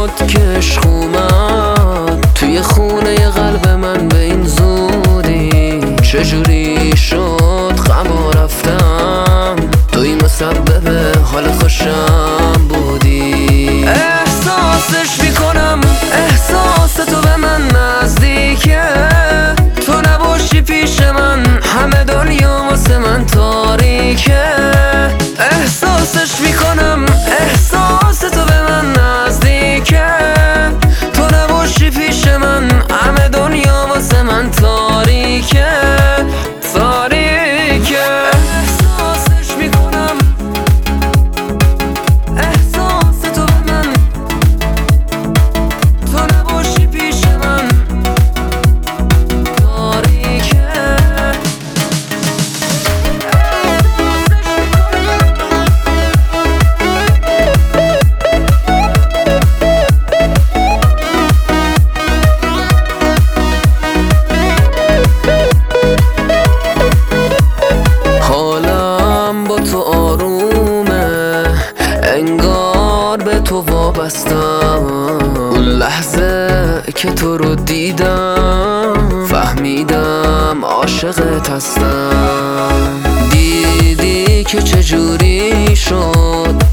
شد که عشق اومد توی خونه قلب من به این زودی؟ چجوری شد غم رفتم توی مسبب حال خوشم بودی؟ احساسش میکنم احساس تو به من نزدیکه، تو نباشی پیش من همه دنیا واسه من تاریکه. احساسش میکنم احساس تو به من نزدیکه، تو نباشی پیش من همه دنیا واسه من تاریکه تاریکه. احساسش میکنم احساس تو به من، تو نباشی پیش من تاریکه. حالم با تو آرومه، انگار به تو وابستم. اون لحظه که تو رو دیدم فهمیدم عاشقت هستم. دیدی که چجوری شد